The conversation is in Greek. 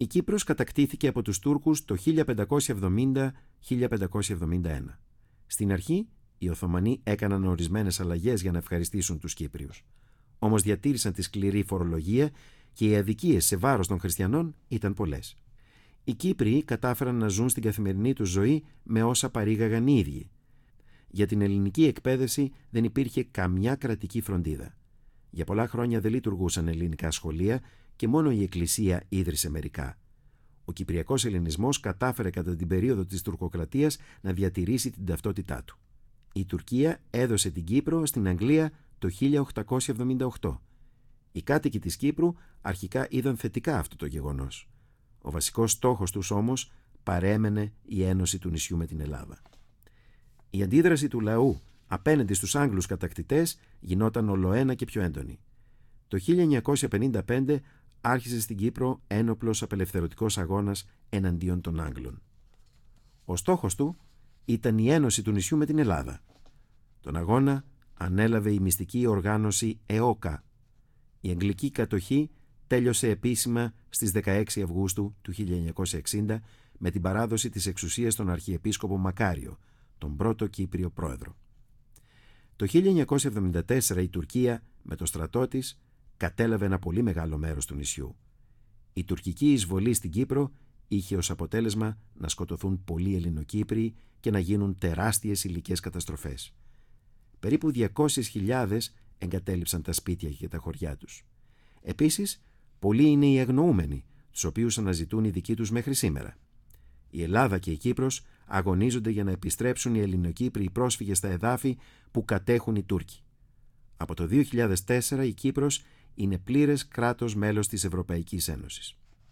Η Κύπρος κατακτήθηκε από τους Τούρκους το 1570-1571. Στην αρχή, οι Οθωμανοί έκαναν ορισμένες αλλαγές για να ευχαριστήσουν τους Κύπριους. Όμως διατήρησαν τη σκληρή φορολογία και οι αδικίες σε βάρος των χριστιανών ήταν πολλές. Οι Κύπριοι κατάφεραν να ζουν στην καθημερινή τους ζωή με όσα παρήγαγαν οι ίδιοι. Για την ελληνική εκπαίδευση δεν υπήρχε καμιά κρατική φροντίδα. Για πολλά χρόνια δεν λειτουργούσαν ελληνικά σχολεία και μόνο η Εκκλησία ίδρυσε μερικά. Ο Κυπριακός Ελληνισμός κατάφερε κατά την περίοδο της τουρκοκρατίας να διατηρήσει την ταυτότητά του. Η Τουρκία έδωσε την Κύπρο στην Αγγλία το 1878. Οι κάτοικοι της Κύπρου αρχικά είδαν θετικά αυτό το γεγονός. Ο βασικός στόχος τους όμως παρέμενε η ένωση του νησιού με την Ελλάδα. Η αντίδραση του λαού απέναντι στους Άγγλους κατακτητές γινόταν ολοένα και πιο έντονη. Το 1955 άρχισε στην Κύπρο ένοπλος απελευθερωτικός αγώνας εναντίον των Άγγλων. Ο στόχος του ήταν η ένωση του νησιού με την Ελλάδα. Τον αγώνα ανέλαβε η μυστική οργάνωση ΕΟΚΑ. Η αγγλική κατοχή τέλειωσε επίσημα στις 16 Αυγούστου του 1960 με την παράδοση της εξουσίας στον Αρχιεπίσκοπο Μακάριο, τον πρώτο Κύπριο πρόεδρο. Το 1974 η Τουρκία με το στρατό της κατέλαβε ένα πολύ μεγάλο μέρος του νησιού. Η τουρκική εισβολή στην Κύπρο είχε ως αποτέλεσμα να σκοτωθούν πολλοί Ελληνοκύπριοι και να γίνουν τεράστιες υλικές καταστροφές. Περίπου 200.000 εγκατέλειψαν τα σπίτια και τα χωριά τους. Επίσης, πολλοί είναι οι αγνοούμενοι, τους οποίους αναζητούν οι δικοί τους μέχρι σήμερα. Η Ελλάδα και η Κύπρος αγωνίζονται για να επιστρέψουν οι Ελληνοκύπριοι πρόσφυγες στα εδάφη που κατέχουν οι Τούρκοι. Από το 2004 η Κύπρος είναι πλήρες κράτος μέλος της Ευρωπαϊκής Ένωσης.